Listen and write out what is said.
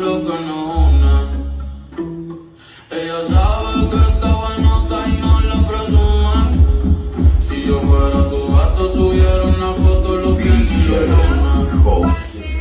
lo que nos une. Ella sabe que está buenota y no la presume. Si yo fuera tu gato, subiera una foto lo que ni yo.